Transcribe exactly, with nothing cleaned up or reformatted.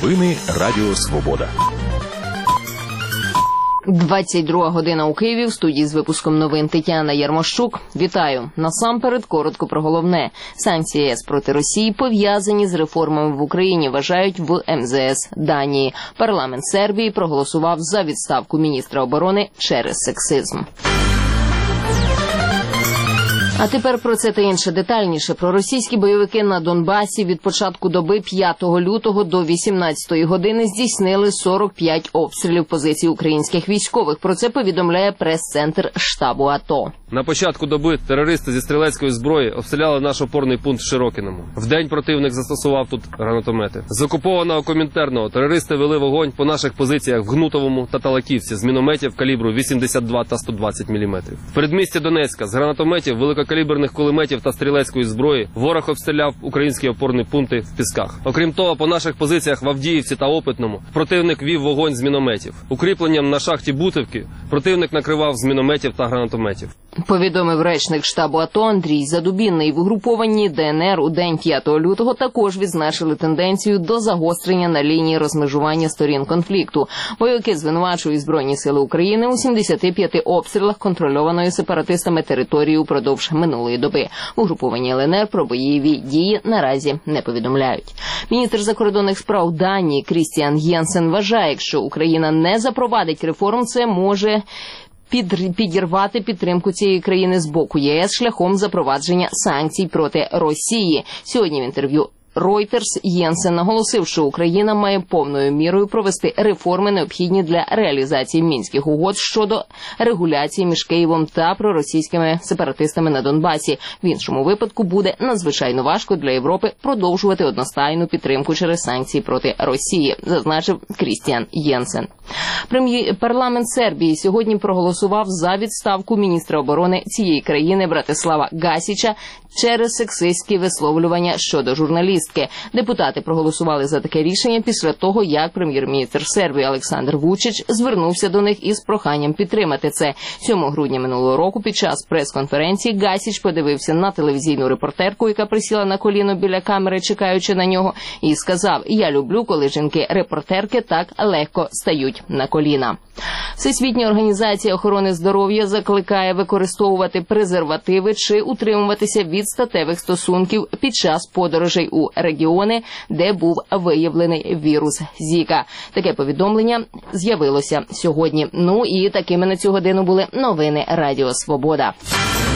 Новини Радіо Свобода. двадцять друга година у Києві. В студії з випуском новин Тетяна Ярмощук. Вітаю. Насамперед, коротко про головне. Санкції ЄС проти Росії пов'язані з реформами в Україні, вважають в ем зе ес Данії. Парламент Сербії проголосував за відставку міністра оборони через сексизм. А тепер про це та інше детальніше. Проросійські бойовики на Донбасі від початку доби п'ятого лютого до вісімнадцятої години здійснили сорок п'ять обстрілів позицій українських військових. Про це повідомляє прес-центр штабу АТО. На початку доби терористи зі стрілецької зброї обстріляли наш опорний пункт в Широкиному. Вдень противник застосував тут гранатомети. З окупованого Комінтерного терористи вели вогонь по наших позиціях в Гнутовому та Талаківці з мінометів калібру вісімдесят два та сто двадцять міліметрів. В передмісті Донецька з гранатометів, великокаліберних кулеметів та стрілецької зброї ворог обстріляв українські опорні пункти в Пісках. Окрім того, по наших позиціях в Авдіївці та Опитному противник вів вогонь з мінометів. Укріпленням на шахті Бутівки противник накривав з мінометів та гранатометів. Повідомив речник штабу АТО Андрій Задубінний. В угрупованні Де ен ер у день п'ятого лютого також відзначили тенденцію до загострення на лінії розмежування сторін конфлікту. Бойовики звинувачують Збройні сили України у сімдесяти п'яти обстрілах контрольованої сепаратистами території упродовж минулої доби. В угрупованні ел ен ер про бойові дії наразі не повідомляють. Міністр закордонних справ Данії Крістіан Єнсен вважає, якщо Україна не запровадить реформ, це може підірвати підтримку цієї країни з боку ЄС шляхом запровадження санкцій проти Росії. Сьогодні в інтерв'ю Reuters Єнсен наголосив, що Україна має повною мірою провести реформи, необхідні для реалізації мінських угод щодо регуляції між Києвом та проросійськими сепаратистами на Донбасі. В іншому випадку буде надзвичайно важко для Європи продовжувати одностайну підтримку через санкції проти Росії, зазначив Крістіан Єнсен. Парламент Сербії сьогодні проголосував за відставку міністра оборони цієї країни Братислава Гасіча через сексистські висловлювання щодо журналістки. Депутати проголосували за таке рішення після того, як прем'єр-міністр Сербії Олександр Вучич звернувся до них із проханням підтримати це. сьомого грудня минулого року під час прес-конференції Гасіч подивився на телевізійну репортерку, яка присіла на коліно біля камери, чекаючи на нього, і сказав: «Я люблю, коли жінки-репортерки так легко стають на коліна». Всесвітня організація охорони здоров'я закликає використовувати презервативи чи утримуватися від статевих стосунків під час подорожей у регіони, де був виявлений вірус Зіка. Таке повідомлення з'явилося сьогодні. Ну і такими на цю годину були новини Радіо Свобода.